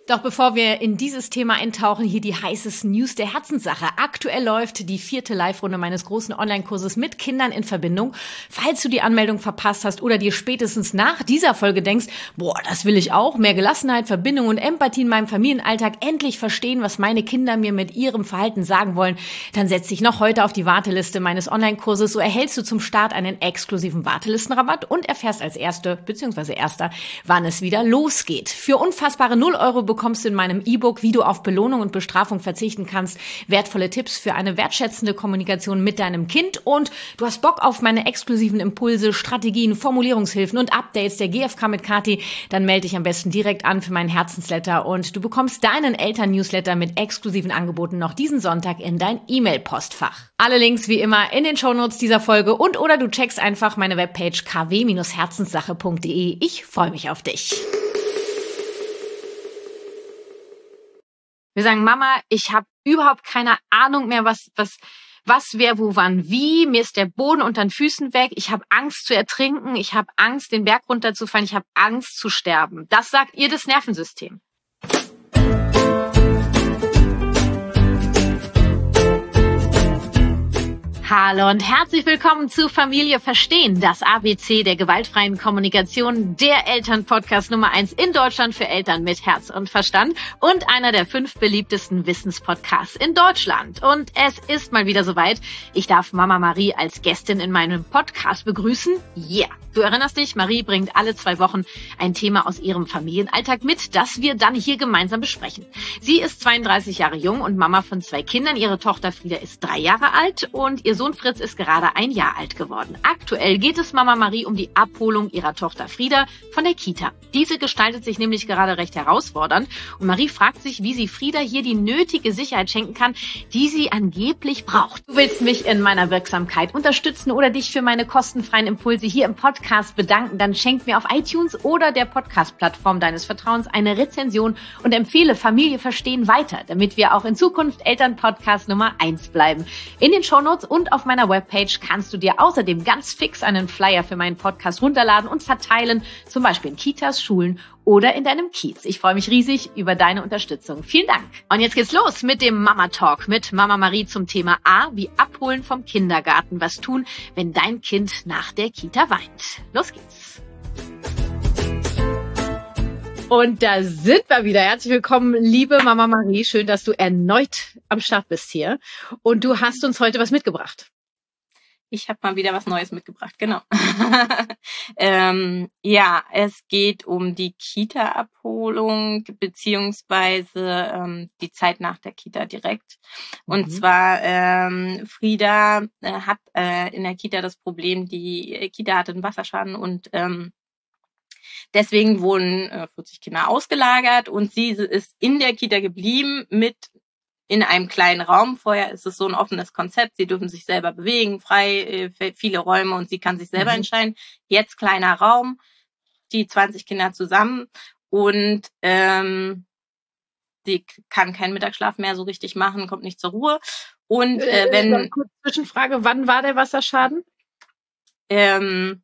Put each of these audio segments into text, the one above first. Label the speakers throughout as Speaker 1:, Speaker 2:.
Speaker 1: Doch bevor wir in dieses Thema eintauchen, hier die heißesten News der Herzenssache. Aktuell läuft die 4. Live-Runde meines großen Online-Kurses mit Kindern in Verbindung. Falls du die Anmeldung verpasst hast oder dir spätestens nach dieser Folge denkst, das will ich auch, mehr Gelassenheit, Verbindung und Empathie in meinem Familienalltag, endlich verstehen, was meine Kinder mir mit ihrem Verhalten sagen wollen, dann setz dich noch heute auf die Warteliste meines Online-Kurses. So erhältst du zum Start einen exklusiven Wartelistenrabatt und erfährst als Erster, wann es wieder losgeht. Für unfassbare 0 Euro bekommst du in meinem E-Book, wie du auf Belohnung und Bestrafung verzichten kannst, wertvolle Tipps für eine wertschätzende Kommunikation mit deinem Kind und du hast Bock auf meine exklusiven Impulse, Strategien, Formulierungshilfen und Updates der GfK mit Kathi, dann melde dich am besten direkt an für meinen Herzensletter und du bekommst deinen Eltern-Newsletter mit exklusiven Angeboten noch diesen Sonntag in dein E-Mail-Postfach. Alle Links wie immer in den Shownotes dieser Folge oder du checkst einfach meine Webpage kw-herzenssache.de. Ich freue mich auf dich. Wir sagen, Mama, ich habe überhaupt keine Ahnung mehr, was, wer, wo, wann, wie. Mir ist der Boden unter den Füßen weg. Ich habe Angst zu ertrinken. Ich habe Angst, den Berg runterzufallen. Ich habe Angst zu sterben. Das sagt ihr das Nervensystem. Hallo und herzlich willkommen zu Familie Verstehen, das ABC der gewaltfreien Kommunikation, der Elternpodcast Nummer 1 in Deutschland für Eltern mit Herz und Verstand und einer der 5 beliebtesten Wissenspodcasts in Deutschland. Und es ist mal wieder soweit. Ich darf Mama Marie als Gästin in meinem Podcast begrüßen. Yeah! Du erinnerst dich, Marie bringt alle 2 Wochen ein Thema aus ihrem Familienalltag mit, das wir dann hier gemeinsam besprechen. Sie ist 32 Jahre jung und Mama von 2 Kindern. Ihre Tochter Frieda ist 3 Jahre alt und ihr Sohn Fritz ist gerade 1 Jahr alt geworden. Aktuell geht es Mama Marie um die Abholung ihrer Tochter Frieda von der Kita. Diese gestaltet sich nämlich gerade recht herausfordernd und Marie fragt sich, wie sie Frieda hier die nötige Sicherheit schenken kann, die sie angeblich braucht. Du willst mich in meiner Wirksamkeit unterstützen oder dich für meine kostenfreien Impulse hier im Podcast bedanken, dann schenk mir auf iTunes oder der Podcast-Plattform deines Vertrauens eine Rezension und empfehle Familie Verstehen weiter, damit wir auch in Zukunft Elternpodcast Nummer 1 bleiben. In den Shownotes und auf meiner Webpage kannst du dir außerdem ganz fix einen Flyer für meinen Podcast runterladen und verteilen, zum Beispiel in Kitas, Schulen oder in deinem Kiez. Ich freue mich riesig über deine Unterstützung. Vielen Dank. Und jetzt geht's los mit dem Mama Talk mit Mama Marie zum Thema A, wie abholen vom Kindergarten. Was tun, wenn dein Kind nach der Kita weint? Los geht's. Und da sind wir wieder. Herzlich willkommen, liebe Mama Marie. Schön, dass du erneut am Start bist hier. Und du hast uns heute was mitgebracht.
Speaker 2: Ich habe mal wieder was Neues mitgebracht, genau. Es geht um die Kita-Abholung beziehungsweise die Zeit nach der Kita direkt. Und zwar Frieda hat in der Kita das Problem, die Kita hatte einen Wasserschaden und deswegen wurden 40 Kinder ausgelagert und sie ist in der Kita geblieben in einem kleinen Raum. Vorher ist es so ein offenes Konzept. Sie dürfen sich selber bewegen, frei, viele Räume und sie kann sich selber entscheiden. Jetzt kleiner Raum, die 20 Kinder zusammen und sie kann keinen Mittagsschlaf mehr so richtig machen, kommt nicht zur Ruhe. Und
Speaker 1: kurz Zwischenfrage, wann war der Wasserschaden?
Speaker 2: Im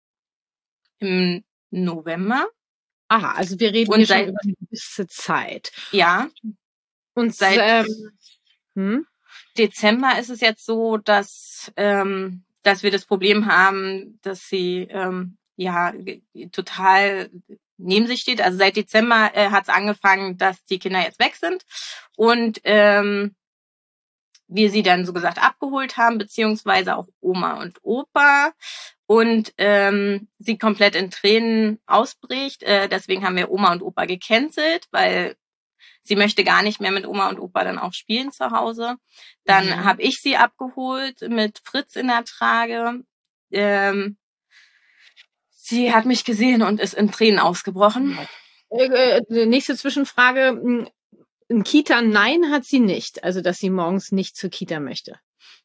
Speaker 2: November.
Speaker 1: Aha, also wir reden hier schon über eine gewisse Zeit.
Speaker 2: Ja.
Speaker 1: Und
Speaker 2: seit Dezember ist es jetzt so, dass wir das Problem haben, dass sie total neben sich steht. Also seit Dezember hat es angefangen, dass die Kinder jetzt weg sind und wir sie dann so gesagt abgeholt haben, beziehungsweise auch Oma und Opa und sie komplett in Tränen ausbricht. Deswegen haben wir Oma und Opa gecancelt, weil sie möchte gar nicht mehr mit Oma und Opa dann auch spielen zu Hause. Dann habe ich sie abgeholt mit Fritz in der Trage. Sie hat mich gesehen und ist in Tränen ausgebrochen.
Speaker 1: Nächste Zwischenfrage. In Kita nein hat sie nicht. Also, dass sie morgens nicht zur Kita möchte.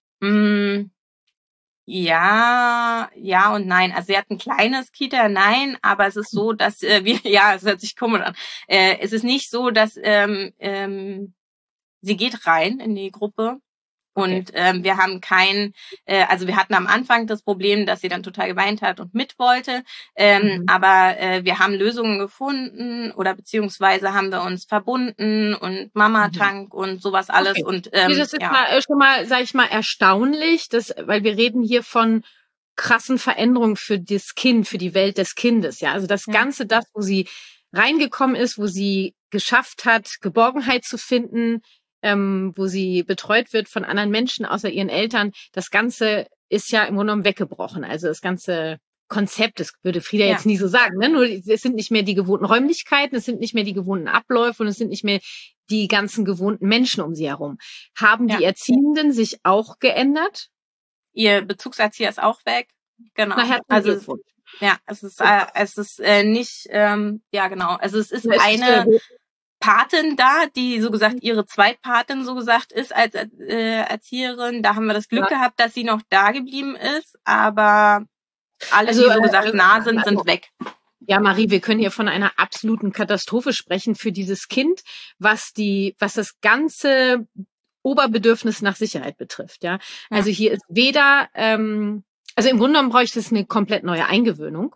Speaker 2: Ja und nein. Also sie hat ein kleines Kita, nein, aber es ist so, dass es hört sich komisch an. Es ist nicht so, dass sie geht rein in die Gruppe, Und wir haben also wir hatten am Anfang das Problem, dass sie dann total geweint hat und mit wollte. Aber wir haben Lösungen gefunden oder beziehungsweise haben wir uns verbunden und Mama-Tank und sowas alles.
Speaker 1: Okay.
Speaker 2: Und
Speaker 1: das ist schon mal, sag ich mal, erstaunlich, weil wir reden hier von krassen Veränderungen für das Kind, für die Welt des Kindes. Ja, also das Ganze, das, wo sie reingekommen ist, wo sie geschafft hat, Geborgenheit zu finden, wo sie betreut wird von anderen Menschen außer ihren Eltern. Das Ganze ist ja im Grunde genommen weggebrochen. Also das ganze Konzept, das würde Frieda jetzt nie so sagen, ne? Nur es sind nicht mehr die gewohnten Räumlichkeiten, es sind nicht mehr die gewohnten Abläufe und es sind nicht mehr die ganzen gewohnten Menschen um sie herum. Haben die Erziehenden sich auch geändert?
Speaker 2: Ihr Bezugserzieher ist auch weg. Genau.
Speaker 1: Also
Speaker 2: es ist nicht, genau. Also es ist eine Patin da, die so gesagt ihre Zweitpatin so gesagt ist als Erzieherin. Da haben wir das Glück gehabt, dass sie noch da geblieben ist, aber alle, die so gesagt nah sind, sind weg.
Speaker 1: Ja, Marie, wir können hier von einer absoluten Katastrophe sprechen für dieses Kind, was das ganze Oberbedürfnis nach Sicherheit betrifft. Ja, also hier ist weder, also im Grunde genommen bräuchte es eine komplett neue Eingewöhnung.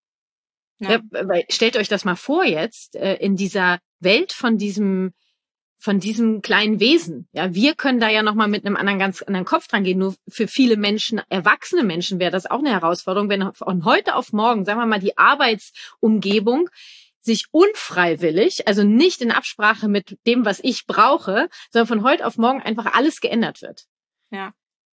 Speaker 1: Ja, weil stellt euch das mal vor jetzt in dieser Welt von diesem kleinen Wesen. Ja, wir können da ja noch mal mit einem ganz anderen Kopf dran gehen. Nur für viele Menschen, erwachsene Menschen, wäre das auch eine Herausforderung, wenn von heute auf morgen, sagen wir mal, die Arbeitsumgebung sich unfreiwillig, also nicht in Absprache mit dem, was ich brauche, sondern von heute auf morgen einfach alles geändert wird.
Speaker 2: Ja.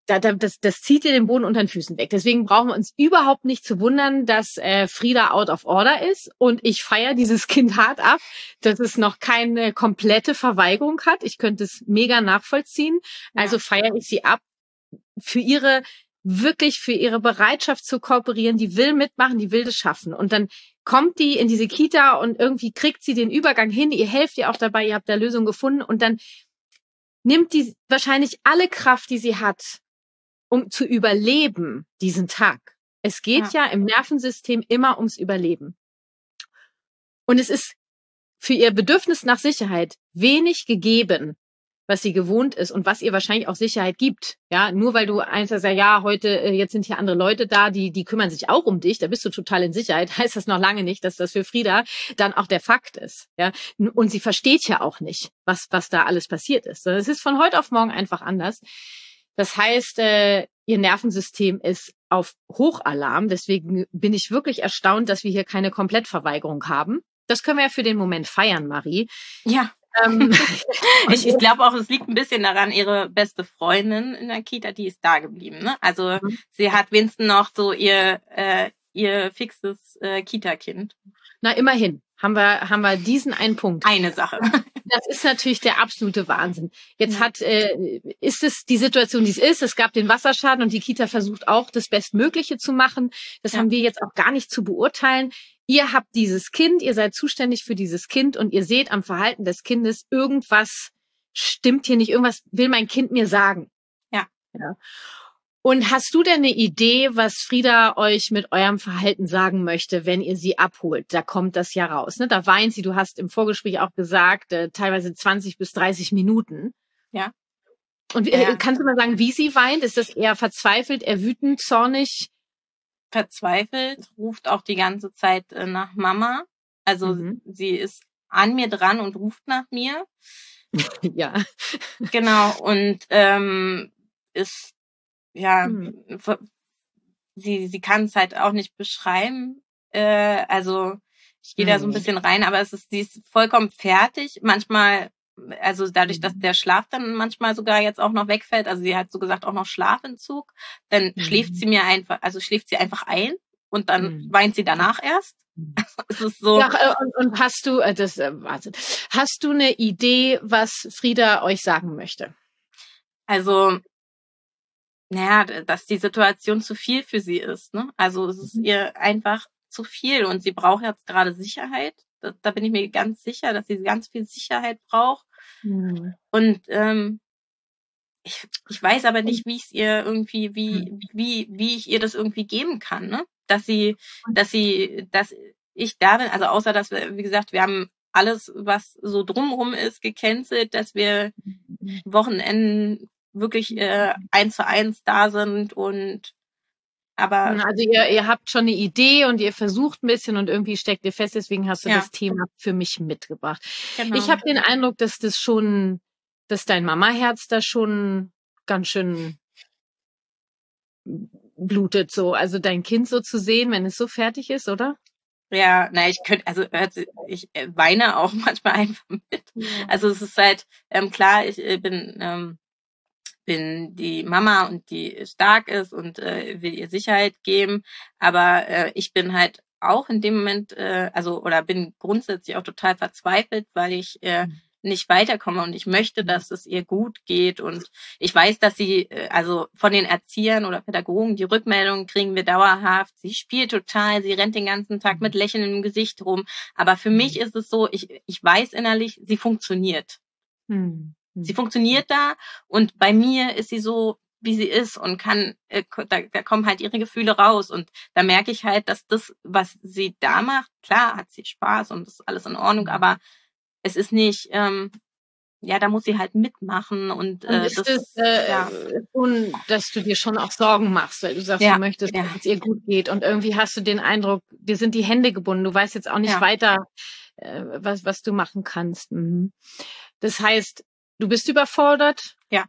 Speaker 1: Das zieht dir den Boden unter den Füßen weg. Deswegen brauchen wir uns überhaupt nicht zu wundern, dass Frieda out of order ist. Und ich feiere dieses Kind hart ab, dass es noch keine komplette Verweigerung hat. Ich könnte es mega nachvollziehen. Also feiere ich sie ab für ihre Bereitschaft zu kooperieren. Die will mitmachen, die will das schaffen. Und dann kommt die in diese Kita und irgendwie kriegt sie den Übergang hin. Ihr helft ihr auch dabei, ihr habt da Lösungen gefunden. Und dann nimmt die wahrscheinlich alle Kraft, die sie hat, um zu überleben, diesen Tag. Es geht ja im Nervensystem immer ums Überleben. Und es ist für ihr Bedürfnis nach Sicherheit wenig gegeben, was sie gewohnt ist und was ihr wahrscheinlich auch Sicherheit gibt. Ja, nur weil du einfach sagst, ja, heute, jetzt sind hier andere Leute da, die kümmern sich auch um dich, da bist du total in Sicherheit, heißt das noch lange nicht, dass das für Frieda dann auch der Fakt ist. Ja, und sie versteht ja auch nicht, was da alles passiert ist. Es ist von heute auf morgen einfach anders. Das heißt, ihr Nervensystem ist auf Hochalarm. Deswegen bin ich wirklich erstaunt, dass wir hier keine Komplettverweigerung haben. Das können wir ja für den Moment feiern, Marie.
Speaker 2: Ja. Ich glaube auch, es liegt ein bisschen daran, ihre beste Freundin in der Kita, die ist da geblieben. Ne? Also sie hat wenigstens noch so ihr fixes Kita-Kind.
Speaker 1: Na, immerhin haben wir diesen einen Punkt.
Speaker 2: Eine Sache.
Speaker 1: Das ist natürlich der absolute Wahnsinn. Jetzt ist es die Situation, die es ist. Es gab den Wasserschaden und die Kita versucht auch, das Bestmögliche zu machen. Das haben wir jetzt auch gar nicht zu beurteilen. Ihr habt dieses Kind, ihr seid zuständig für dieses Kind und ihr seht am Verhalten des Kindes, irgendwas stimmt hier nicht, irgendwas will mein Kind mir sagen.
Speaker 2: Ja.
Speaker 1: Und hast du denn eine Idee, was Frieda euch mit eurem Verhalten sagen möchte, wenn ihr sie abholt? Da kommt das ja raus. Ne? Da weint sie, du hast im Vorgespräch auch gesagt, teilweise 20 bis 30 Minuten.
Speaker 2: Ja.
Speaker 1: Und kannst du mal sagen, wie sie weint? Ist das eher verzweifelt, eher wütend, zornig?
Speaker 2: Verzweifelt, ruft auch die ganze Zeit nach Mama. Also sie ist an mir dran und ruft nach mir.
Speaker 1: Ja.
Speaker 2: Genau. Und ist sie kann es halt auch nicht beschreiben. Also ich gehe da so ein bisschen rein, aber sie ist vollkommen fertig. Manchmal, also dadurch, dass der Schlaf dann manchmal sogar jetzt auch noch wegfällt, also sie hat so gesagt auch noch Schlafentzug, dann schläft sie einfach ein und dann weint sie danach erst. Es ist so.
Speaker 1: Ja, und hast du eine Idee, was Frieda euch sagen möchte?
Speaker 2: Also dass die Situation zu viel für sie ist. Ne? Also es ist ihr einfach zu viel und sie braucht jetzt gerade Sicherheit. Da bin ich mir ganz sicher, dass sie ganz viel Sicherheit braucht. Und ich weiß aber nicht, wie ich es ihr irgendwie, wie ich ihr das irgendwie geben kann, ne? Dass ich da bin, also außer dass wir, wie gesagt, wir haben alles, was so drumherum ist, gecancelt, dass wir Wochenenden wirklich 1:1 da sind aber
Speaker 1: also ihr habt schon eine Idee und ihr versucht ein bisschen und irgendwie steckt ihr fest, deswegen hast du das Thema für mich mitgebracht. Genau. Ich habe den Eindruck, dass dein Mamaherz da schon ganz schön blutet, so, also dein Kind so zu sehen, wenn es so fertig ist, oder?
Speaker 2: Ja, ich weine auch manchmal einfach mit. Ja. Also es ist halt, klar, ich bin die Mama und die stark ist und will ihr Sicherheit geben, aber ich bin halt auch in dem Moment, oder bin grundsätzlich auch total verzweifelt, weil ich nicht weiterkomme und ich möchte, dass es ihr gut geht und ich weiß, dass sie, also von den Erziehern oder Pädagogen, die Rückmeldungen kriegen wir dauerhaft, sie spielt total, sie rennt den ganzen Tag mit Lächeln im Gesicht rum, aber für mich ist es so, ich weiß innerlich, sie funktioniert. Sie funktioniert da und bei mir ist sie so, wie sie ist und kann, da kommen halt ihre Gefühle raus und da merke ich halt, dass das, was sie da macht, klar hat sie Spaß und ist alles in Ordnung, aber es ist nicht, da muss sie halt mitmachen und
Speaker 1: ist das schon, dass du dir schon auch Sorgen machst, weil du sagst, du möchtest, dass es ihr gut geht und irgendwie hast du den Eindruck, dir sind die Hände gebunden, du weißt jetzt auch nicht weiter, was du machen kannst. Das heißt, du bist überfordert.
Speaker 2: Ja.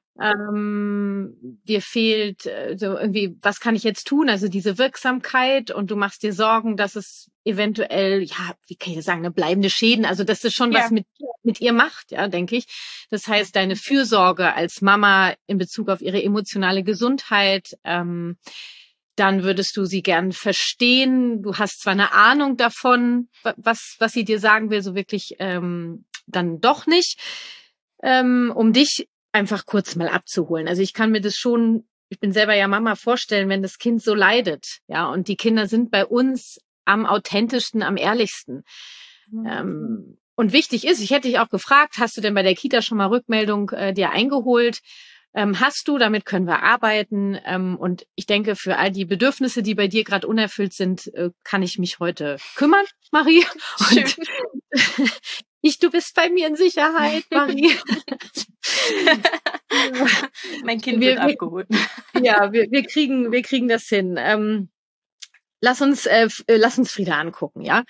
Speaker 1: Dir fehlt so irgendwie, was kann ich jetzt tun? Also diese Wirksamkeit und du machst dir Sorgen, dass es eventuell, wie kann ich sagen, eine bleibende Schäden, also dass es schon was mit ihr macht, denke ich. Das heißt, deine Fürsorge als Mama in Bezug auf ihre emotionale Gesundheit, dann würdest du sie gern verstehen. Du hast zwar eine Ahnung davon, was sie dir sagen will, so wirklich dann doch nicht. Um dich einfach kurz mal abzuholen. Also ich kann mir das schon, ich bin selber ja Mama, vorstellen, wenn das Kind so leidet, und die Kinder sind bei uns am authentischsten, am ehrlichsten. Und wichtig ist, ich hätte dich auch gefragt, hast du denn bei der Kita schon mal Rückmeldung dir eingeholt? Hast du, damit können wir arbeiten. Und ich denke, für all die Bedürfnisse, die bei dir gerade unerfüllt sind, kann ich mich heute kümmern, Marie. Und du bist bei mir in Sicherheit, Marie.
Speaker 2: Mein Kind wird abgeholt.
Speaker 1: Ja, wir kriegen das hin. Lass uns Frieda angucken, ja?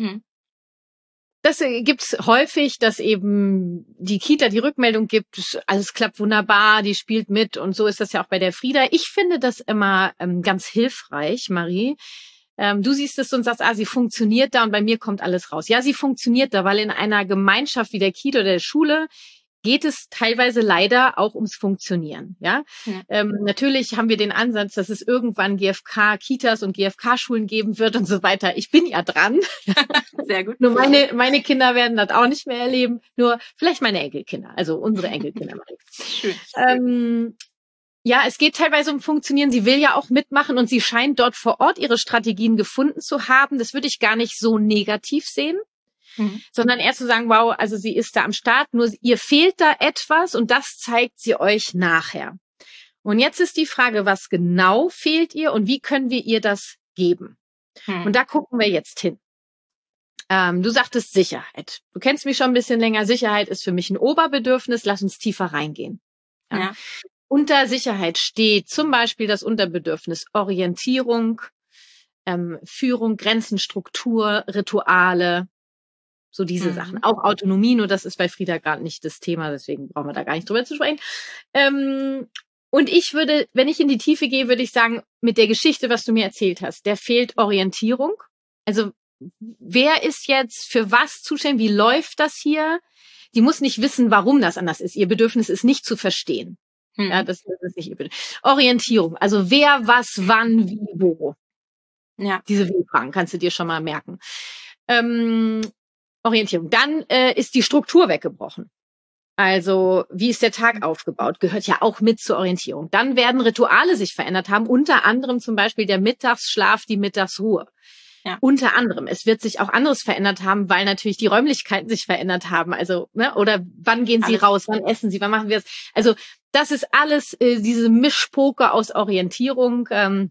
Speaker 1: Das gibt's häufig, dass eben die Kita die Rückmeldung gibt, alles klappt wunderbar, die spielt mit und so ist das ja auch bei der Frieda. Ich finde das immer ganz hilfreich, Marie. Du siehst es und sagst, sie funktioniert da und bei mir kommt alles raus. Ja, sie funktioniert da, weil in einer Gemeinschaft wie der Kita oder der Schule geht es teilweise leider auch ums Funktionieren. Ja? Natürlich haben wir den Ansatz, dass es irgendwann GfK-Kitas und GfK-Schulen geben wird und so weiter. Ich bin ja dran.
Speaker 2: Sehr gut.
Speaker 1: Nur meine Kinder werden das auch nicht mehr erleben. Nur vielleicht meine Enkelkinder, also unsere Enkelkinder. Schön. Ja, es geht teilweise um Funktionieren. Sie will ja auch mitmachen und sie scheint dort vor Ort ihre Strategien gefunden zu haben. Das würde ich gar nicht so negativ sehen. Sondern eher zu sagen, wow, also sie ist da am Start, nur ihr fehlt da etwas und das zeigt sie euch nachher. Und jetzt ist die Frage, was genau fehlt ihr und wie können wir ihr das geben? Und da gucken wir jetzt hin. Du sagtest Sicherheit. Du kennst mich schon ein bisschen länger. Sicherheit ist für mich ein Oberbedürfnis. Lass uns tiefer reingehen. Ja. Unter Sicherheit steht zum Beispiel das Unterbedürfnis Orientierung, Führung, Grenzen, Struktur, Rituale, so diese Sachen. Auch Autonomie, nur das ist bei Frieda gerade nicht das Thema, deswegen brauchen wir da gar nicht drüber zu sprechen. Und ich würde, wenn ich in die Tiefe gehe, würde ich sagen, mit der Geschichte, was du mir erzählt hast, der fehlt Orientierung. Also wer ist jetzt für was zuständig? Wie läuft das hier? Die muss nicht wissen, warum das anders ist. Ihr Bedürfnis ist nicht zu verstehen. Ja, das ist nicht ihr Bedürfnis. Orientierung, also wer, was, wann, wie, wo. Ja. Diese Wie-Fragen kannst du dir schon mal merken. Orientierung. Dann ist die Struktur weggebrochen. Also wie ist der Tag aufgebaut? Gehört ja auch mit zur Orientierung. Dann werden Rituale sich verändert haben, unter anderem zum Beispiel der Mittagsschlaf, die Mittagsruhe. Ja. Unter anderem. Es wird sich auch anderes verändert haben, weil natürlich die Räumlichkeiten sich verändert haben. Also, oder wann gehen Sie raus, wann essen Sie, wann machen wir es? Also das ist alles diese Mischpoke aus Orientierung.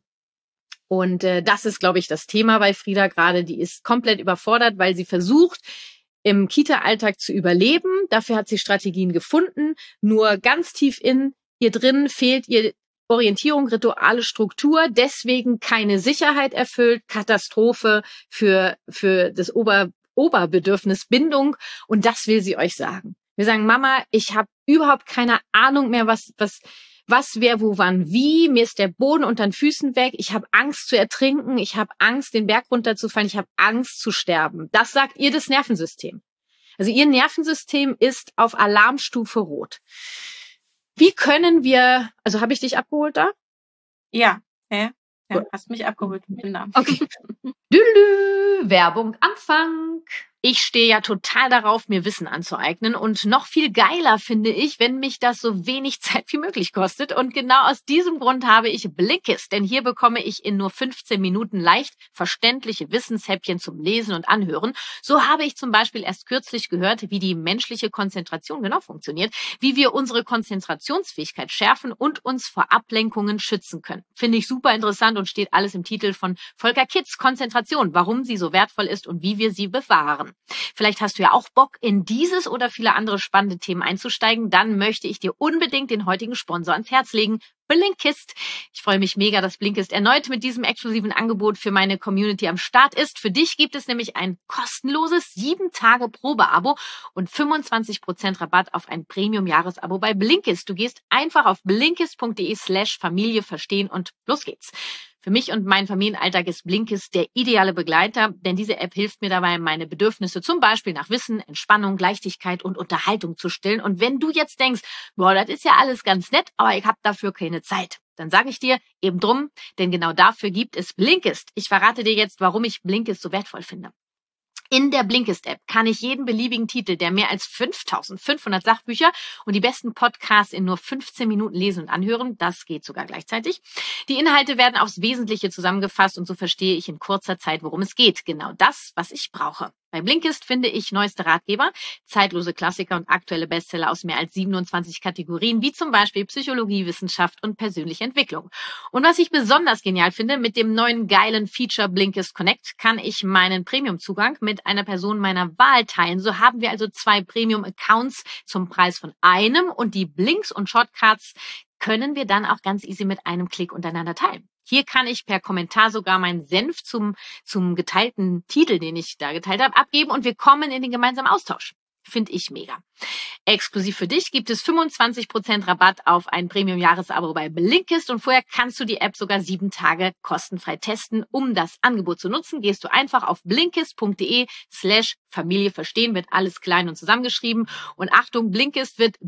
Speaker 1: Und das ist, glaube ich, das Thema bei Frieda gerade. Die ist komplett überfordert, weil sie versucht, im Kita-Alltag zu überleben. Dafür hat sie Strategien gefunden. Nur ganz tief Hier drin fehlt ihr Orientierung, Rituale, Struktur, deswegen keine Sicherheit erfüllt, Katastrophe für das Oberbedürfnis Bindung. Und das will sie euch sagen. Wir sagen, Mama, ich habe überhaupt keine Ahnung mehr, was wer, wo, wann, wie. Mir ist der Boden unter den Füßen weg. Ich habe Angst zu ertrinken. Ich habe Angst, den Berg runterzufallen. Ich habe Angst zu sterben. Das sagt ihr das Nervensystem. Also ihr Nervensystem ist auf Alarmstufe Rot. Wie können wir, also habe ich dich abgeholt da?
Speaker 2: Ja, hast mich abgeholt mit dem Namen.
Speaker 1: Okay. Werbung Anfang. Ich stehe ja total darauf, mir Wissen anzueignen und noch viel geiler finde ich, wenn mich das so wenig Zeit wie möglich kostet und genau aus diesem Grund habe ich Blinkist, denn hier bekomme ich in nur 15 Minuten leicht verständliche Wissenshäppchen zum Lesen und Anhören. So habe ich zum Beispiel erst kürzlich gehört, wie die menschliche Konzentration genau funktioniert, wie wir unsere Konzentrationsfähigkeit schärfen und uns vor Ablenkungen schützen können. Finde ich super interessant und steht alles im Titel von Volker Kitz, Konzentration, warum sie so wertvoll ist und wie wir sie bewahren. Vielleicht hast du ja auch Bock, in dieses oder viele andere spannende Themen einzusteigen. Dann möchte ich dir unbedingt den heutigen Sponsor ans Herz legen, Blinkist. Ich freue mich mega, dass Blinkist erneut mit diesem exklusiven Angebot für meine Community am Start ist. Für dich gibt es nämlich ein kostenloses 7-Tage-Probeabo und 25% Rabatt auf ein Premium-Jahresabo bei Blinkist. Du gehst einfach auf blinkist.de/Familie verstehen und los geht's. Für mich und meinen Familienalltag ist Blinkist der ideale Begleiter, denn diese App hilft mir dabei, meine Bedürfnisse zum Beispiel nach Wissen, Entspannung, Leichtigkeit und Unterhaltung zu stillen. Und wenn du jetzt denkst, boah, das ist ja alles ganz nett, aber ich habe dafür keine Zeit, dann sage ich dir eben drum, denn genau dafür gibt es Blinkist. Ich verrate dir jetzt, warum ich Blinkist so wertvoll finde. In der Blinkist-App kann ich jeden beliebigen Titel der mehr als 5.500 Sachbücher und die besten Podcasts in nur 15 Minuten lesen und anhören. Das geht sogar gleichzeitig. Die Inhalte werden aufs Wesentliche zusammengefasst und so verstehe ich in kurzer Zeit, worum es geht. Genau das, was ich brauche. Bei Blinkist finde ich neueste Ratgeber, zeitlose Klassiker und aktuelle Bestseller aus mehr als 27 Kategorien, wie zum Beispiel Psychologie, Wissenschaft und persönliche Entwicklung. Und was ich besonders genial finde, mit dem neuen geilen Feature Blinkist Connect kann ich meinen Premium-Zugang mit einer Person meiner Wahl teilen. So haben wir also 2 Premium-Accounts zum Preis von einem und die Blinks und Shortcuts können wir dann auch ganz easy mit einem Klick untereinander teilen. Hier kann ich per Kommentar sogar meinen Senf zum geteilten Titel, den ich da geteilt habe, abgeben und wir kommen in den gemeinsamen Austausch. Finde ich mega. Exklusiv für dich gibt es 25% Rabatt auf ein Premium-Jahresabo bei Blinkist und vorher kannst du die App sogar 7 Tage kostenfrei testen. Um das Angebot zu nutzen, gehst du einfach auf blinkist.de/Familie verstehen, wird alles klein und zusammengeschrieben. Und Achtung, Blinkist wird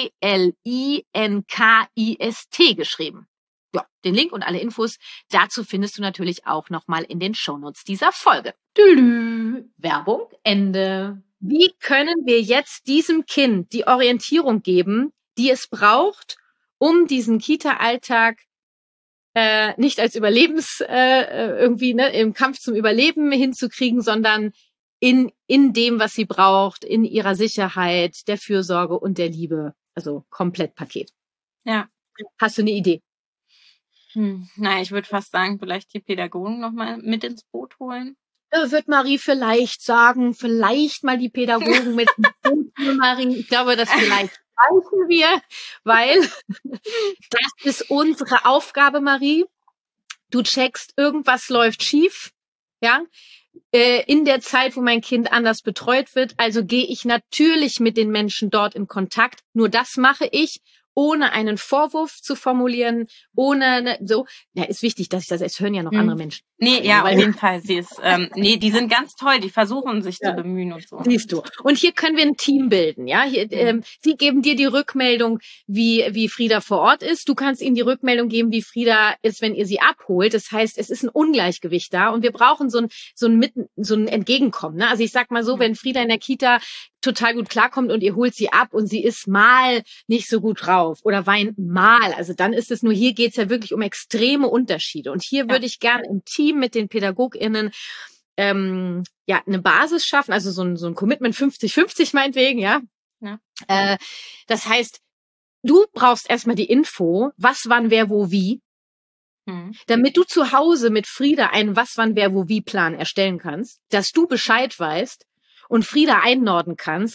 Speaker 1: BLINKIST geschrieben. Ja, den Link und alle Infos dazu findest du natürlich auch nochmal in den Shownotes dieser Folge. Werbung, Ende. Wie können wir jetzt diesem Kind die Orientierung geben, die es braucht, um diesen Kita-Alltag nicht als irgendwie im Kampf zum Überleben hinzukriegen, sondern in dem, was sie braucht, in ihrer Sicherheit, der Fürsorge und der Liebe. Also Komplettpaket.
Speaker 2: Ja.
Speaker 1: Hast du eine Idee?
Speaker 2: Nein, ich würde fast sagen, vielleicht die Pädagogen nochmal mit ins Boot holen.
Speaker 1: Wird Marie vielleicht sagen, vielleicht mal die Pädagogen mit ins Boot holen, Marie. Ich glaube, das vielleicht reichen wir, weil das ist unsere Aufgabe, Marie. Du checkst, irgendwas läuft schief, ja, in der Zeit, wo mein Kind anders betreut wird. Also gehe ich natürlich mit den Menschen dort in Kontakt. Nur das mache ich, ohne einen Vorwurf zu formulieren, ja, ist wichtig, dass ich das, es hören ja noch andere Menschen.
Speaker 2: Nee, ja, auf jeden Fall, die sind ganz toll, die versuchen sich zu bemühen und so.
Speaker 1: Siehst du. Und hier können wir ein Team bilden, ja. Sie geben dir die Rückmeldung, wie Frieda vor Ort ist. Du kannst ihnen die Rückmeldung geben, wie Frieda ist, wenn ihr sie abholt. Das heißt, es ist ein Ungleichgewicht da und wir brauchen so ein Entgegenkommen, ne? Also ich sag mal so, wenn Frieda in der Kita total gut klarkommt und ihr holt sie ab und sie ist mal nicht so gut drauf oder weint mal. Also dann ist es nur, hier geht's ja wirklich um extreme Unterschiede. Und hier würde ich gerne im Team mit den PädagogInnen eine Basis schaffen, also so ein Commitment 50-50 meinetwegen, ja. Das heißt, du brauchst erstmal die Info, was, wann, wer, wo, wie, damit du zu Hause mit Frieda einen was, wann, wer, wo, wie Plan erstellen kannst, dass du Bescheid weißt und Frieda einnorden kannst und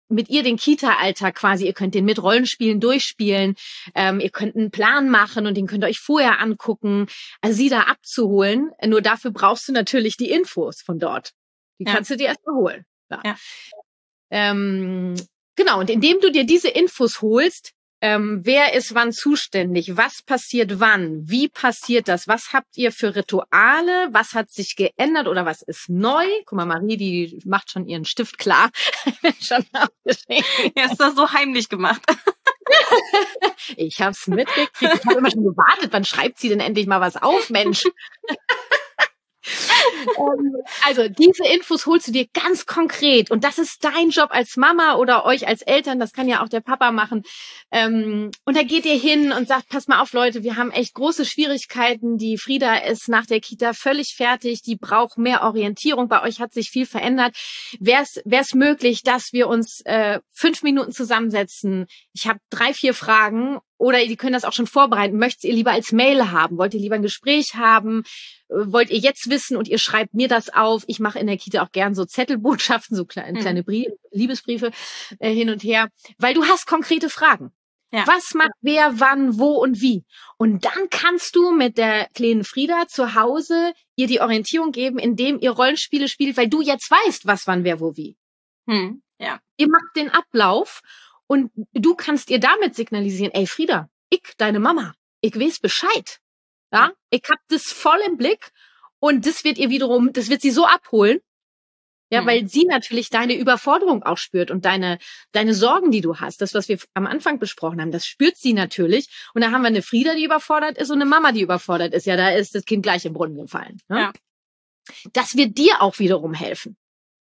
Speaker 1: mit ihr den Kita-Alltag quasi, ihr könnt den mit Rollenspielen durchspielen, ihr könnt einen Plan machen und den könnt ihr euch vorher angucken, also sie da abzuholen. Nur dafür brauchst du natürlich die Infos von dort. Die kannst du dir erst mal holen. Ja. Genau, und indem du dir diese Infos holst, wer ist wann zuständig? Was passiert wann? Wie passiert das? Was habt ihr für Rituale? Was hat sich geändert oder was ist neu? Guck mal, Marie, die macht schon ihren Stift klar. Schon aufgeschrieben.
Speaker 2: Ja, ist das so heimlich gemacht.
Speaker 1: Ich hab's mitgekriegt. Ich habe immer schon gewartet. Wann schreibt sie denn endlich mal was auf, Mensch? Also diese Infos holst du dir ganz konkret und das ist dein Job als Mama oder euch als Eltern, das kann ja auch der Papa machen. Und da geht ihr hin und sagt, pass mal auf Leute, wir haben echt große Schwierigkeiten, die Frieda ist nach der Kita völlig fertig, die braucht mehr Orientierung, bei euch hat sich viel verändert. Wär's möglich, dass wir uns 5 Minuten zusammensetzen? Ich habe 3, 4 Fragen. Oder die können das auch schon vorbereiten. Möchtet ihr lieber als Mail haben? Wollt ihr lieber ein Gespräch haben? Wollt ihr jetzt wissen und ihr schreibt mir das auf? Ich mache in der Kita auch gern so Zettelbotschaften, so kleine Liebesbriefe hin und her. Weil du hast konkrete Fragen. Ja. Was macht wer, wann, wo und wie? Und dann kannst du mit der kleinen Frieda zu Hause ihr die Orientierung geben, indem ihr Rollenspiele spielt, weil du jetzt weißt, was, wann, wer, wo, wie.
Speaker 2: Ja.
Speaker 1: Ihr macht den Ablauf. Und du kannst ihr damit signalisieren, ey Frieda, ich, deine Mama, ich weiß Bescheid. Ja, ich hab das voll im Blick und das wird sie so abholen. Ja, weil sie natürlich deine Überforderung auch spürt und deine Sorgen, die du hast. Das, was wir am Anfang besprochen haben, das spürt sie natürlich. Und da haben wir eine Frieda, die überfordert ist und eine Mama, die überfordert ist. Ja, da ist das Kind gleich im Brunnen gefallen. Ne? Ja. Das wird dir auch wiederum helfen.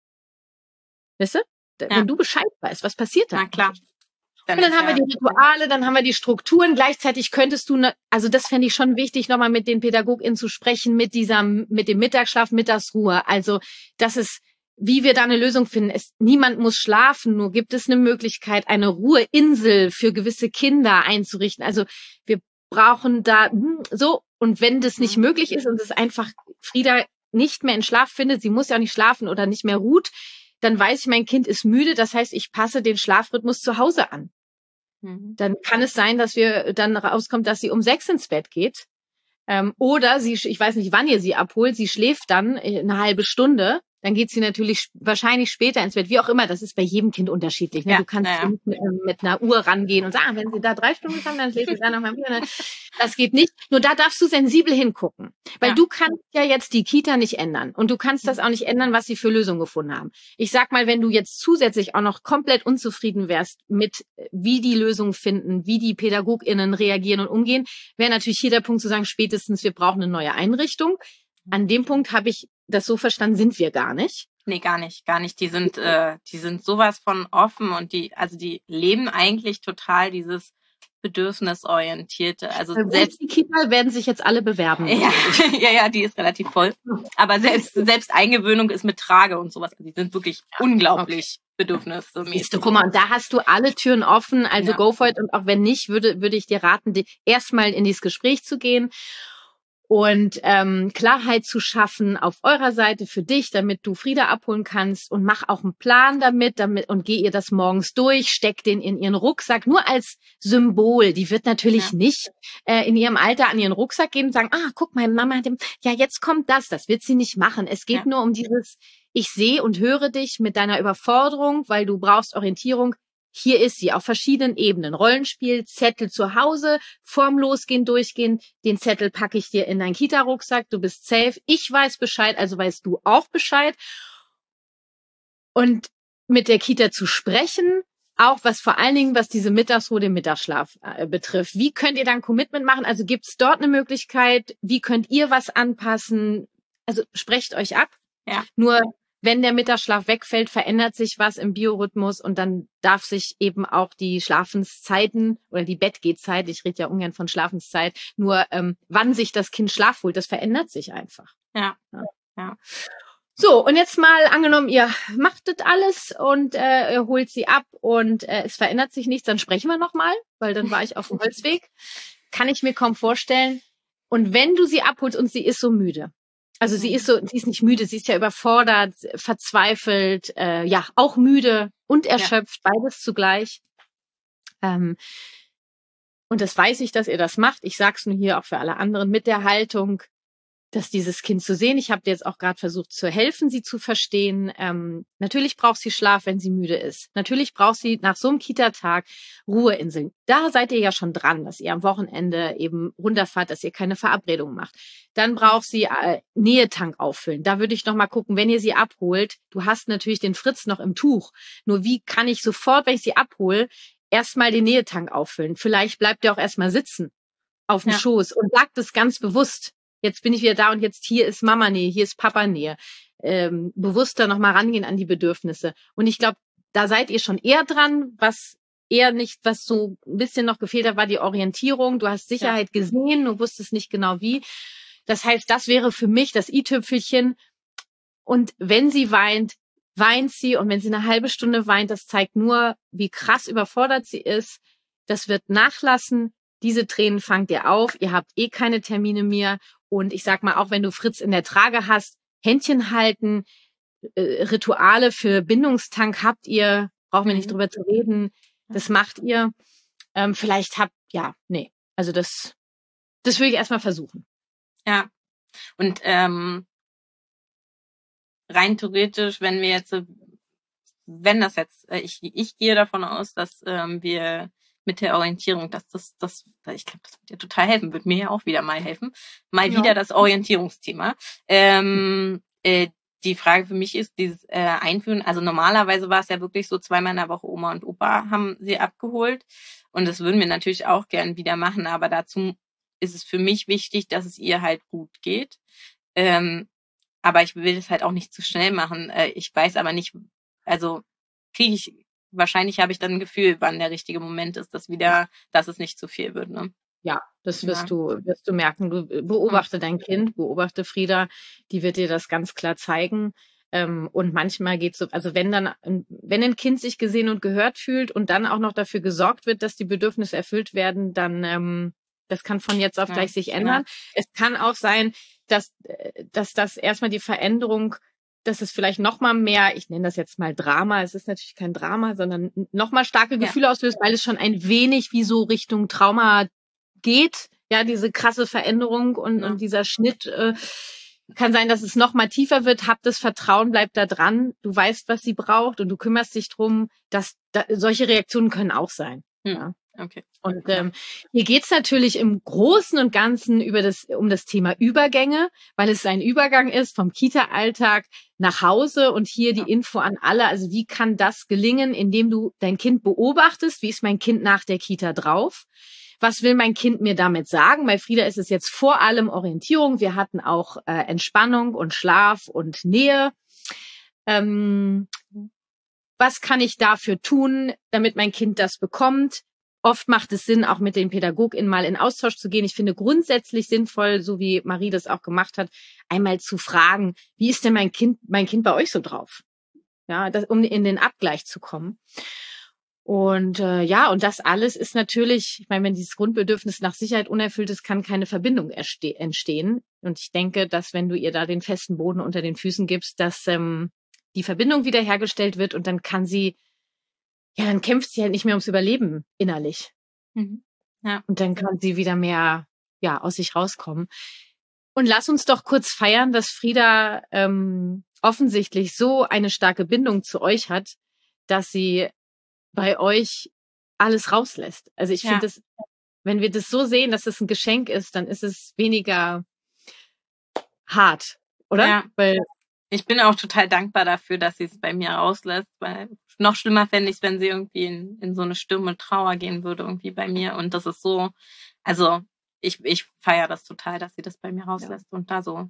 Speaker 1: Weißt du? Wenn du Bescheid weißt, was passiert da?
Speaker 2: Na klar.
Speaker 1: Und dann haben wir die Rituale, dann haben wir die Strukturen. Gleichzeitig könntest du, also das fände ich schon wichtig, nochmal mit den PädagogInnen zu sprechen, mit dem Mittagsschlaf, Mittagsruhe. Also das ist, wie wir da eine Lösung finden. Niemand muss schlafen, nur gibt es eine Möglichkeit, eine Ruheinsel für gewisse Kinder einzurichten. Also wir brauchen da so, und wenn das nicht möglich ist und es einfach Frieda nicht mehr in Schlaf findet, sie muss ja auch nicht schlafen oder nicht mehr ruht, dann weiß ich, mein Kind ist müde, das heißt, ich passe den Schlafrhythmus zu Hause an. Dann kann es sein, dass wir dann rauskommt, dass sie um 6 ins Bett geht. Oder ich weiß nicht, wann ihr sie abholt, sie schläft dann eine halbe Stunde, dann geht sie natürlich wahrscheinlich später ins Bett, wie auch immer, das ist bei jedem Kind unterschiedlich. Ne? Du kannst nicht mit einer Uhr rangehen und sagen, wenn sie da 3 Stunden haben, dann schläft sie da nochmal wieder. Das geht nicht. Nur da darfst du sensibel hingucken. Weil du kannst ja jetzt die Kita nicht ändern. Und du kannst das auch nicht ändern, was sie für Lösungen gefunden haben. Ich sag mal, wenn du jetzt zusätzlich auch noch komplett unzufrieden wärst mit, wie die Lösungen finden, wie die PädagogInnen reagieren und umgehen, wäre natürlich hier der Punkt zu sagen, spätestens wir brauchen eine neue Einrichtung. An dem Punkt habe ich das so verstanden, sind wir gar nicht.
Speaker 2: Nee, gar nicht. Die sind sowas von offen und die leben eigentlich total dieses bedürfnisorientierte. Also selbst
Speaker 1: die Kita werden sich jetzt alle bewerben.
Speaker 2: Ja, die ist relativ voll. Aber selbst Eingewöhnung ist mit Trage und sowas. Die sind wirklich unglaublich bedürfnismäßig.
Speaker 1: Guck mal, und da hast du alle Türen offen. Also go for it. Und auch wenn nicht, würde ich dir raten, erstmal in dieses Gespräch zu gehen. Und Klarheit zu schaffen auf eurer Seite für dich, damit du Frieda abholen kannst, und mach auch einen Plan damit und geh ihr das morgens durch, steck den in ihren Rucksack, nur als Symbol. Die wird natürlich nicht in ihrem Alter an ihren Rucksack gehen und sagen, guck mal, Mama, jetzt kommt das. Das wird sie nicht machen. Es geht nur um dieses, ich sehe und höre dich mit deiner Überforderung, weil du brauchst Orientierung. Hier ist sie auf verschiedenen Ebenen. Rollenspiel, Zettel zu Hause, vorm Losgehen, durchgehen. Den Zettel packe ich dir in deinen Kita-Rucksack. Du bist safe. Ich weiß Bescheid, also weißt du auch Bescheid. Und mit der Kita zu sprechen, auch vor allen Dingen, was diese Mittagsruhe, den Mittagsschlaf betrifft. Wie könnt ihr dann Commitment machen? Also gibt es dort eine Möglichkeit? Wie könnt ihr was anpassen? Also sprecht euch ab.
Speaker 2: Ja.
Speaker 1: Nur wenn der Mittagsschlaf wegfällt, verändert sich was im Biorhythmus und dann darf sich eben auch die Schlafenszeiten oder die Bettgehzeit, ich rede ja ungern von Schlafenszeit, nur wann sich das Kind Schlaf holt, das verändert sich einfach.
Speaker 2: Ja.
Speaker 1: So, und jetzt mal angenommen, ihr macht das alles und ihr holt sie ab und es verändert sich nichts, dann sprechen wir nochmal, weil dann war ich auf dem Holzweg. Kann ich mir kaum vorstellen. Und wenn du sie abholst und sie ist so müde, Also sie ist nicht müde, sie ist ja überfordert, verzweifelt, auch müde und erschöpft, beides zugleich. Und das weiß ich, dass ihr das macht. Ich sag's nur hier auch für alle anderen mit der Haltung, dass dieses Kind zu sehen. Ich habe dir jetzt auch gerade versucht zu helfen, sie zu verstehen. Natürlich braucht sie Schlaf, wenn sie müde ist. Natürlich braucht sie nach so einem Kita-Tag Ruheinseln. Da seid ihr ja schon dran, dass ihr am Wochenende eben runterfahrt, dass ihr keine Verabredung macht. Dann braucht sie Nähetank auffüllen. Da würde ich noch mal gucken, wenn ihr sie abholt. Du hast natürlich den Fritz noch im Tuch. Nur wie kann ich sofort, wenn ich sie abhole, erstmal den Nähetank auffüllen? Vielleicht bleibt ihr auch erstmal sitzen auf dem Schoß und sagt es ganz bewusst. Jetzt bin ich wieder da und jetzt hier ist Mama-Nähe, hier ist Papa-Nähe. Bewusster nochmal rangehen an die Bedürfnisse. Und ich glaube, da seid ihr schon eher dran, was so ein bisschen noch gefehlt hat, war die Orientierung. Du hast Sicherheit gesehen, du wusstest nicht genau wie. Das heißt, das wäre für mich das i-Tüpfelchen. Und wenn sie weint, weint sie. Und wenn sie eine halbe Stunde weint, das zeigt nur, wie krass überfordert sie ist. Das wird nachlassen. Diese Tränen fangt ihr auf. Ihr habt keine Termine mehr. Und ich sag mal, auch wenn du Fritz in der Trage hast, Händchen halten, Rituale für Bindungstank habt ihr, brauchen wir nicht drüber zu reden, das macht ihr. Vielleicht also das will ich erstmal versuchen.
Speaker 2: Ja, und rein theoretisch, ich gehe davon aus, dass wir mit der Orientierung, ich glaube, das wird dir total helfen, wird mir ja auch wieder mal helfen. Wieder das Orientierungsthema. Die Frage für mich ist, dieses Einführen, also normalerweise war es ja wirklich so, 2-mal in der Woche Oma und Opa haben sie abgeholt und das würden wir natürlich auch gern wieder machen, aber dazu ist es für mich wichtig, dass es ihr halt gut geht. Aber ich will es halt auch nicht zu schnell machen. Ich weiß aber nicht, also wahrscheinlich habe ich dann ein Gefühl, wann der richtige Moment ist, dass es nicht zu viel wird, ne?
Speaker 1: Ja, das wirst du merken. Du beobachte dein Kind, beobachte Frieda, die wird dir das ganz klar zeigen. Und manchmal geht's so, also wenn ein Kind sich gesehen und gehört fühlt und dann auch noch dafür gesorgt wird, dass die Bedürfnisse erfüllt werden, dann das kann von jetzt auf gleich sich ändern. Es kann auch sein, dass das erstmal die Veränderung, dass es vielleicht noch mal mehr, ich nenne das jetzt mal Drama, es ist natürlich kein Drama, sondern noch mal starke Gefühle auslöst, weil es schon ein wenig wie so Richtung Trauma geht, ja, diese krasse Veränderung und dieser Schnitt, kann sein, dass es noch mal tiefer wird. Hab das Vertrauen, bleib da dran. Du weißt, was sie braucht und du kümmerst dich drum, dass solche Reaktionen können auch sein. Ja.
Speaker 2: Okay.
Speaker 1: Und hier geht's natürlich im Großen und Ganzen um das Thema Übergänge, weil es ein Übergang ist vom Kita-Alltag nach Hause und hier die Info an alle. Also wie kann das gelingen, indem du dein Kind beobachtest? Wie ist mein Kind nach der Kita drauf? Was will mein Kind mir damit sagen? Bei Frieda ist es jetzt vor allem Orientierung. Wir hatten auch Entspannung und Schlaf und Nähe. Was kann ich dafür tun, damit mein Kind das bekommt? Oft macht es Sinn, auch mit den PädagogInnen mal in Austausch zu gehen. Ich finde grundsätzlich sinnvoll, so wie Marie das auch gemacht hat, einmal zu fragen, wie ist denn mein Kind bei euch so drauf? Ja, um in den Abgleich zu kommen. Und und das alles ist natürlich, ich meine, wenn dieses Grundbedürfnis nach Sicherheit unerfüllt ist, kann keine Verbindung entstehen. Und ich denke, dass wenn du ihr da den festen Boden unter den Füßen gibst, dass die Verbindung wiederhergestellt wird und dann kann sie, dann kämpft sie halt nicht mehr ums Überleben innerlich. Ja. Und dann kann sie wieder mehr aus sich rauskommen. Und lass uns doch kurz feiern, dass Frieda offensichtlich so eine starke Bindung zu euch hat, dass sie bei euch alles rauslässt. Also ich finde das, wenn wir das so sehen, dass es ein Geschenk ist, dann ist es weniger hart, oder?
Speaker 2: Ja. Weil ich bin auch total dankbar dafür, dass sie es bei mir rauslässt, weil noch schlimmer fände ich es, wenn sie irgendwie in so eine Sturm- und Trauer gehen würde irgendwie bei mir. Und das ist so, also ich feiere das total, dass sie das bei mir rauslässt und da so,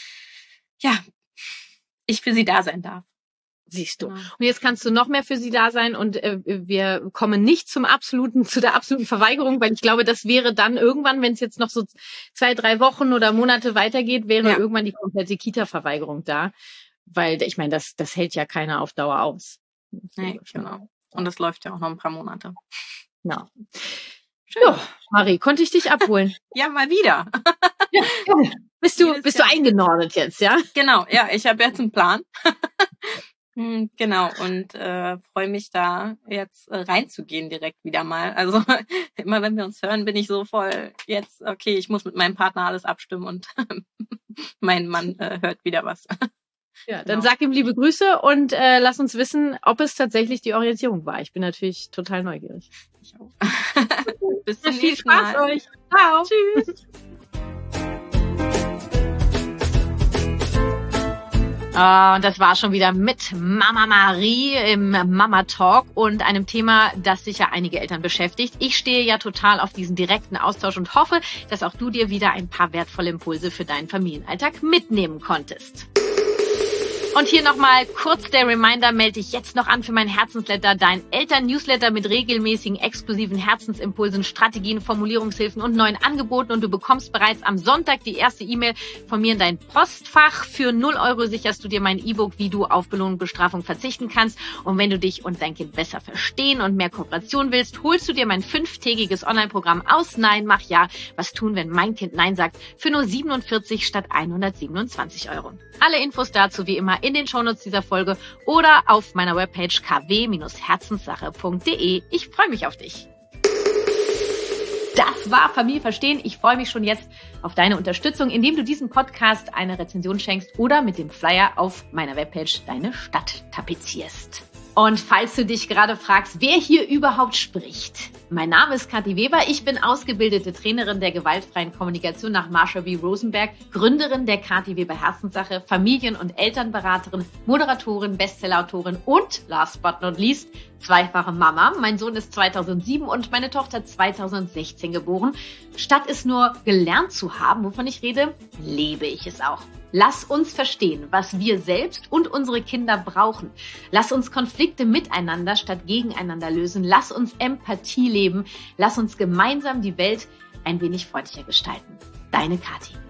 Speaker 2: ich für sie da sein darf.
Speaker 1: Siehst du. Und jetzt kannst du noch mehr für sie da sein und wir kommen nicht zu der absoluten Verweigerung, weil ich glaube, das wäre dann irgendwann, wenn es jetzt noch so 2-3 Wochen oder Monate weitergeht, wäre irgendwann die komplette Kita-Verweigerung da. Weil ich meine, das hält ja keiner auf Dauer aus.
Speaker 2: Nee, genau. Und das läuft ja auch noch ein paar Monate.
Speaker 1: Genau. Schön. Jo, Marie, konnte ich dich abholen?
Speaker 2: Ja, mal wieder.
Speaker 1: Ja, gerne. Bist du eingenordet jetzt, ja?
Speaker 2: Genau, ja, ich habe jetzt einen Plan. Genau, und freue mich da jetzt reinzugehen direkt wieder mal. Also immer wenn wir uns hören, bin ich so voll jetzt, okay, ich muss mit meinem Partner alles abstimmen und mein Mann hört wieder was.
Speaker 1: Ja, dann sag ihm liebe Grüße und lass uns wissen, ob es tatsächlich die Orientierung war. Ich bin natürlich total neugierig.
Speaker 2: Ich auch. Bis zum
Speaker 1: Viel
Speaker 2: nächsten
Speaker 1: Spaß
Speaker 2: Mal.
Speaker 1: euch. Ciao.
Speaker 2: Tschüss.
Speaker 1: Und das war schon wieder mit Mama Marie im Mama Talk und einem Thema, das sicher einige Eltern beschäftigt. Ich stehe ja total auf diesen direkten Austausch und hoffe, dass auch du dir wieder ein paar wertvolle Impulse für deinen Familienalltag mitnehmen konntest. Und hier nochmal kurz der Reminder, melde dich jetzt noch an für mein Herzensletter, dein Eltern-Newsletter mit regelmäßigen, exklusiven Herzensimpulsen, Strategien, Formulierungshilfen und neuen Angeboten. Und du bekommst bereits am Sonntag die erste E-Mail von mir in dein Postfach. Für 0 € sicherst du dir mein E-Book, wie du auf Belohnung und Bestrafung verzichten kannst. Und wenn du dich und dein Kind besser verstehen und mehr Kooperation willst, holst du dir mein 5-tägiges Online-Programm aus Nein, mach Ja. Was tun, wenn mein Kind Nein sagt? Für nur 47 statt 127 €. Alle Infos dazu wie immer in den Shownotes dieser Folge oder auf meiner Webpage kw-herzenssache.de. Ich freue mich auf dich. Das war Familie verstehen. Ich freue mich schon jetzt auf deine Unterstützung, indem du diesem Podcast eine Rezension schenkst oder mit dem Flyer auf meiner Webpage deine Stadt tapezierst. Und falls du dich gerade fragst, wer hier überhaupt spricht. Mein Name ist Kathi Weber. Ich bin ausgebildete Trainerin der gewaltfreien Kommunikation nach Marsha B. Rosenberg, Gründerin der Kathi Weber Herzenssache, Familien- und Elternberaterin, Moderatorin, Bestsellerautorin und last but not least zweifache Mama. Mein Sohn ist 2007 und meine Tochter 2016 geboren. Statt es nur gelernt zu haben, wovon ich rede, lebe ich es auch. Lass uns verstehen, was wir selbst und unsere Kinder brauchen. Lass uns Konflikte miteinander statt gegeneinander lösen. Lass uns Empathie leben. Lass uns gemeinsam die Welt ein wenig freundlicher gestalten. Deine Kathi.